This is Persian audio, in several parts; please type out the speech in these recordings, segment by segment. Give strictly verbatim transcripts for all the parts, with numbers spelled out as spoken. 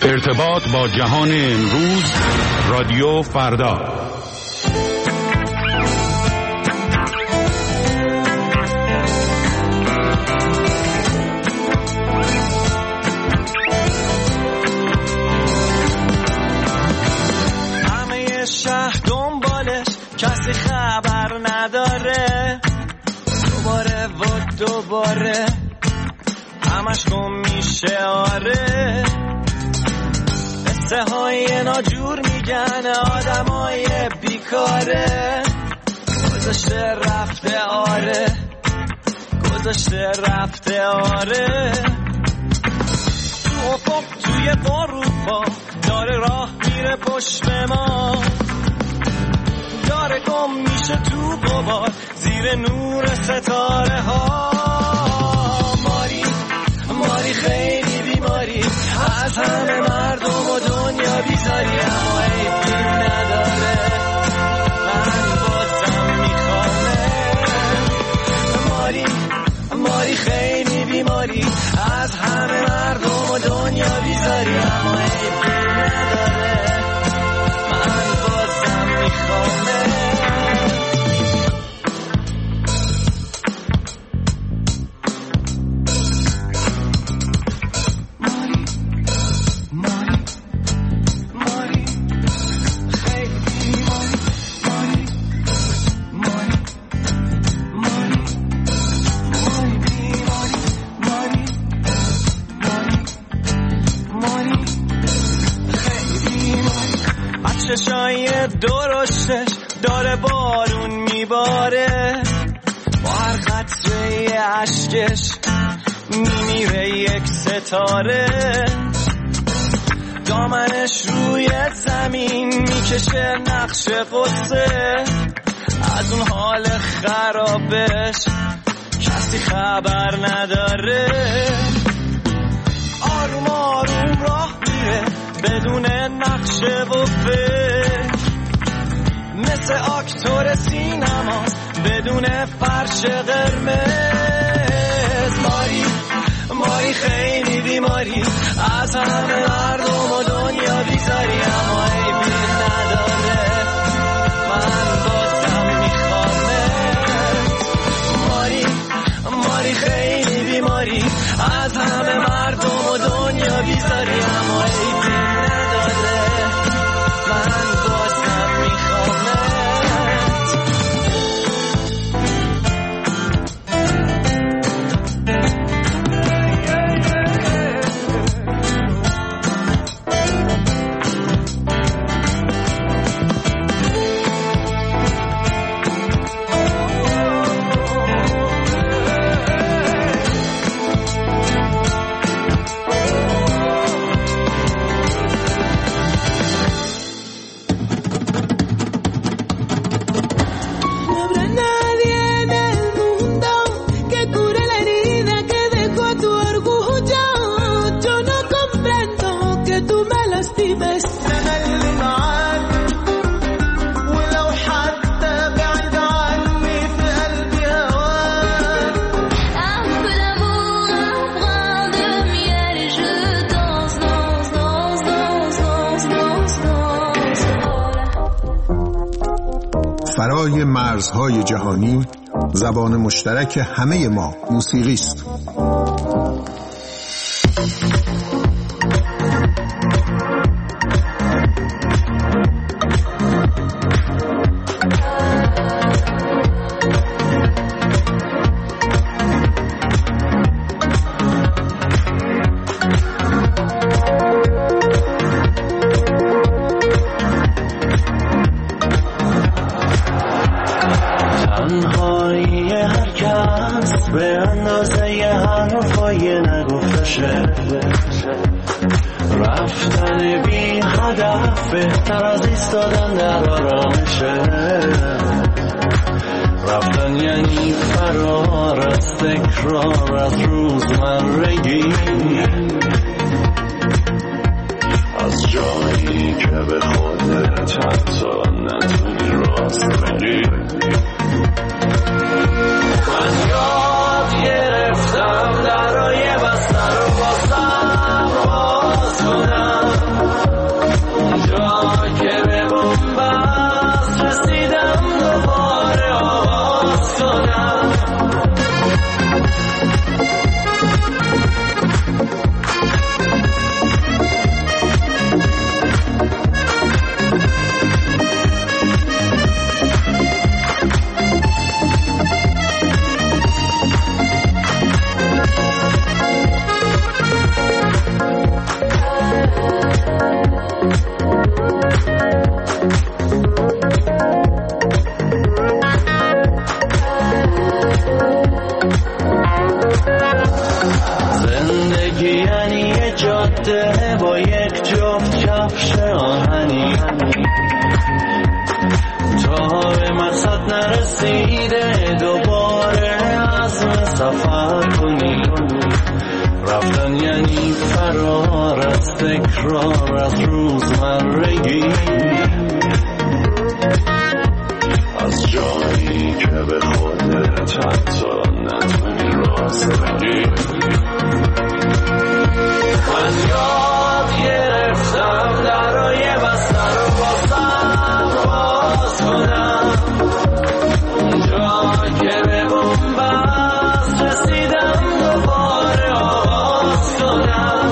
ارتباط با جهان امروز، رادیو فردا. همه شهر دنبالش، کسی خبر نداره. دوباره و دوباره همش گم میشه. آره قصه های ناجور میگن آدمای بیکاره. گذاشته رفته آره، گذاشته رفته آره. تو افق توی اروپا داره راه میره پشت ما، داره گم میشه تو غبار زیر نور ستاره ها. ماری ماری خیلی بیماری، از همه مردم و دنیا بیزاری، اما عیبی نداره، من بازم میخوامه. ماری ماری خیلی بیماری، از همه مردم و دنیا بیزاری، اما عیبی نداره، من بازم میخوامه. چشای درشتش داره بارون میباره، با هر قطره عشقش میمیره یک ستاره. دامنش روی زمین میکشه نقش قصه، از اون حال خرابش کسی خبر نداره. آروم آروم راه میره بدون نقشه و فکر، مثل اکتور سینما بدون فرش قرمز. ماری ماری خیلی بیماری، از همه مردم و دنیا بیزاری، اما عیبی نداره، من بازم میخوامه. ماری ماری خیلی بیماری، از همه مردم و دنیا بیزاری، اما عیبی نداره، من بازم میخوامه. فرای مرزهای جهانی، زبان مشترک همه ما موسیقی است. رفتن بی هدف بهتر از ایستادن در آرامشه. رفتن یعنی فرار از تکرار از روزمرگی، از جایی که به خودت حتی نتونی راست بری. من یاد گرفتم درای بستر رو بازم باز کنم، عده با یک جفت کفش آهنی تا به مقصد نرسیده دوباره عزم سفر کنی. رفتن یعنی فرار از تکرار از روزمرگی، از جایی که به خودت حتی نتونی راست بگی. من یاد گرفتم درای بسته رو بازم باز کنم، اونجا که به بنبست رسیدم دوباره آغاز کنم.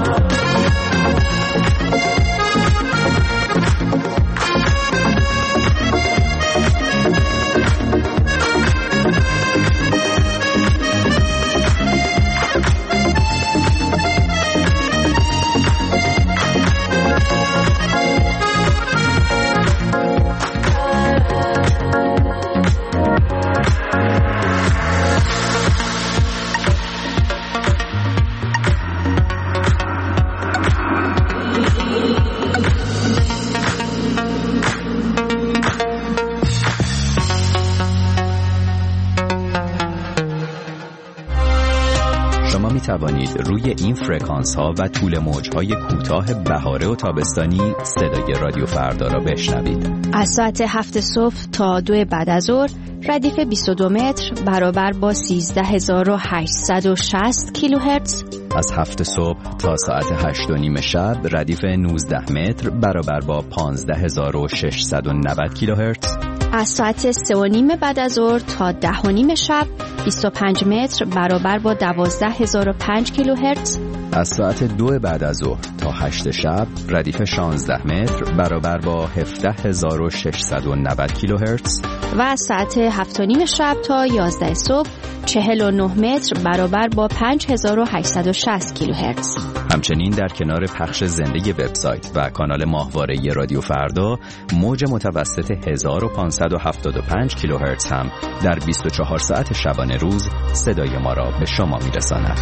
توانید روی این فرکانس ها و طول موج های کوتاه بهاره و تابستانی صدای رادیو فردا را بشنوید. از ساعت هفت صبح تا دو بعد از ظهر ردیف بیست و دو متر برابر با سیزده هزار و هشتصد و شصت کیلوهرتز. از هفت صبح تا ساعت هشت و نیم شب ردیف نوزده متر برابر با پانزده هزار و ششصد و نود کیلوهرتز. از ساعت سه و نیم بعد از ظهر تا ده و نیم شب بیست و پنج متر برابر با دوازده هزار و پنج کیلوهرتز. از ساعت دو بعد از ظهر تا هشت شب ردیف شانزده متر برابر با هفده هزار و ششصد و نود کیلوهرتز. و از ساعت هفت و نیم شب تا یازده صبح چهل و نه متر برابر با پنج هزار و هشتصد و شصت کیلوهرتز. همچنین در کنار پخش زنده وبسایت و کانال ماهواره رادیو فردا موج متوسط هزار و پانصد و هفتاد و پنج کیلوهرتز هم در بیست و چهار ساعت شبانه روز صدای ما را به شما میرساند.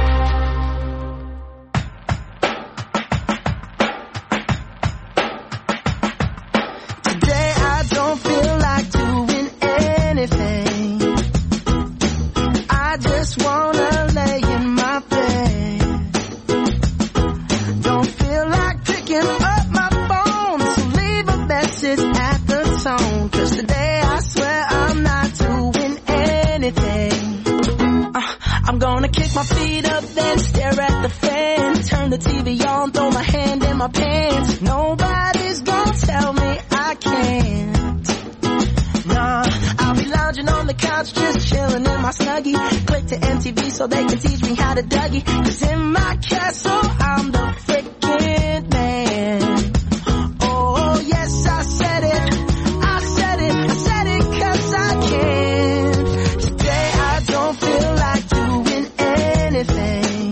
My feet up, then stare at the fan. Turn the T V on, throw my hand in my pants. Nobody's gonna tell me I can't. Nah, I'll be lounging on the couch, just chilling in my Snuggie. Click to M T V so they can teach me how to Dougie. 'Cause in my castle, I'm the freaking man. Oh, yes, I said it. I said it. I said it 'cause I can. Today I don't feel like doing anything.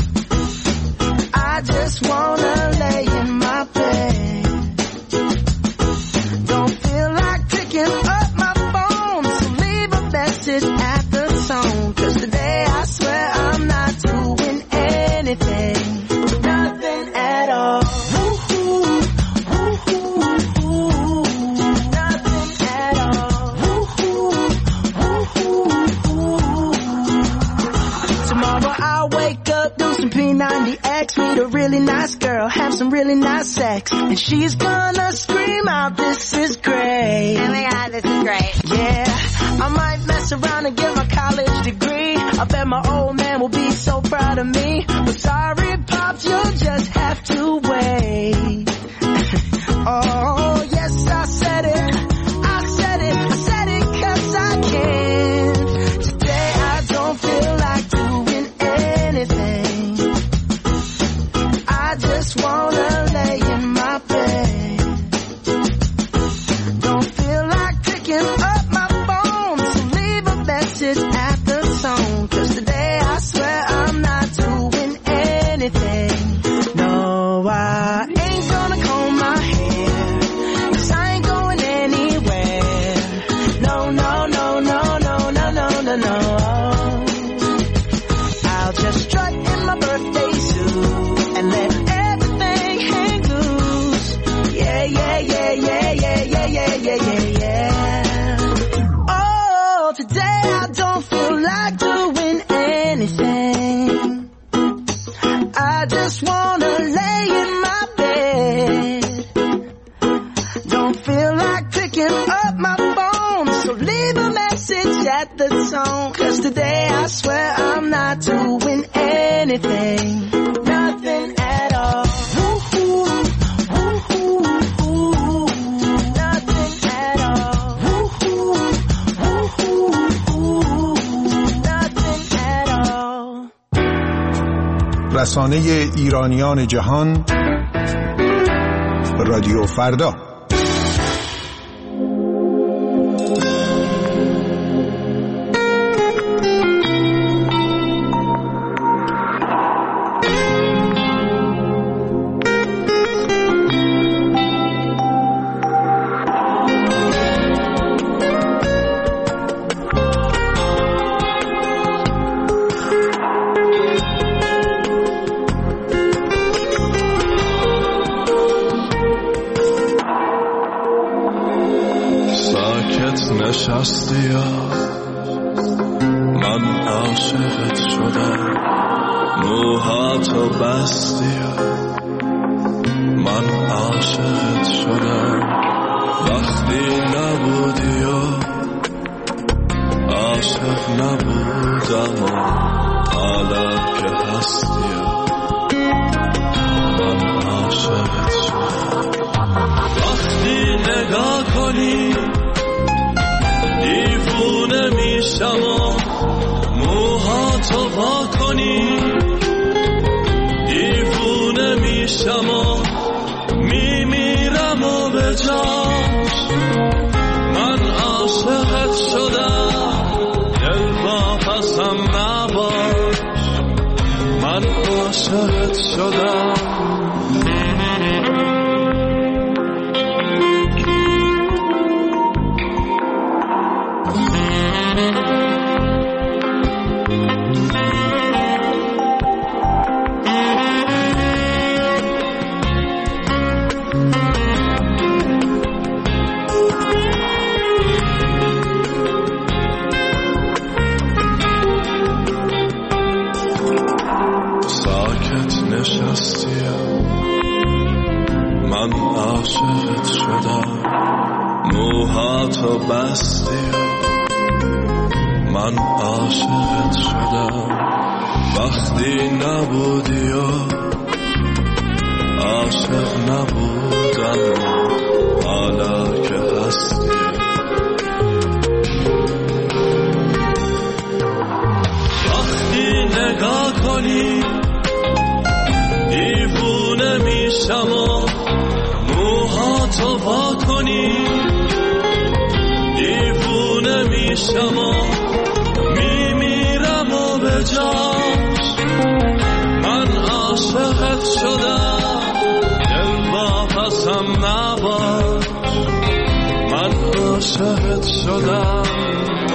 I just wanna lay in my bed. Don't feel like picking up my phone, so leave a message at the tone. 'Cause today I swear I'm not doing anything. Nothing at all. Woo-hoo, woo-hoo, woo-hoo. Nothing at all. Woo-hoo, woo-hoo, woo-hoo. Tomorrow I'll wake up, do some P ninety X, meet a really nice girl, have some really nice sex, and she's gonna scream out, "This is great." Oh my God, this is great. Yeah, I might mess around and get my college degree. I bet my old man will be so proud of me. But sorry, Pops, you'll just have to wait. Oh, yes, I said it. I said it. I said it 'cause I can. Today I don't feel like doing anything. I just wanna lay in my bed. Don't feel like picking up my phone, so leave a message at the tone. 'Cause today I swear I'm not doing anything. wanna lay in my bed. Don't feel like picking up my phone, so leave a message at the tone. Cause today I swear I'm not doing anything, nothing at all. Woo-hoo, woo-hoo, woo-hoo, nothing at all. Woo-hoo, woo-hoo, woo-hoo, nothing at all. رسانه ایرانیان جهان، رادیو فردا. نشستی یا من عاشقت شدم، موهاتو بستی یا من عاشقت شدم، وقتی نبودی یا عاشق نبودم و حالا که هستی یا من عاشقت شدم. وقتی نگاه کنی دیوونه میشم و موهاتو وا کنی، دیوونه میشم و میمیرم و به جاش من عاشقت شدم. دل واپسم نباش، من عاشقت شدم. من عاشقت شدم، موهاتو بستی من عاشقت شدم، وقتی نبودی و عاشق نبودم حالا که هستی. وقتی نگاه کنی دیوونه میشم و موهاتو وا کنی، دیوونه میشم و میمیرم و به جاش من عاشقت شدم. دل واپسم نباش، من عاشقت شدم.